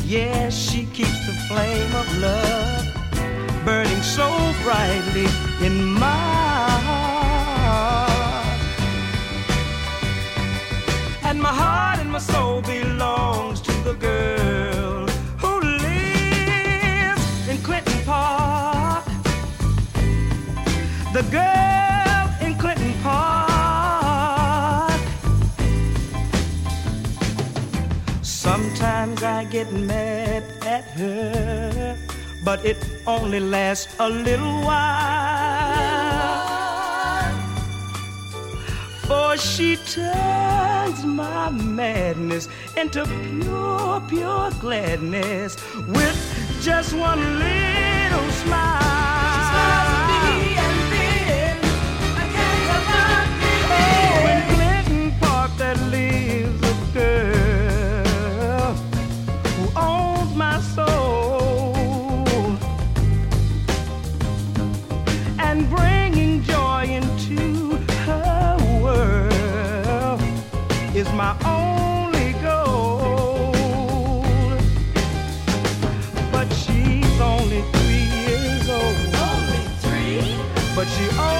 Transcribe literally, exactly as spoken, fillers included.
Yes, she keeps the flame of love burning so brightly in my heart. And my heart and my soul belongs to the girl who lives in Clinton Park. The girl in Clinton Park. Sometimes I get mad at her, but it only lasts a little while. For she turns my madness into pure, pure gladness with just one little smile. She smiles at me and then I can't help but feel. Oh, in Clinton Park there lives a girl who owns my soul, and bringing joy into her world is my only goal. But she's only three years old. Only three? But she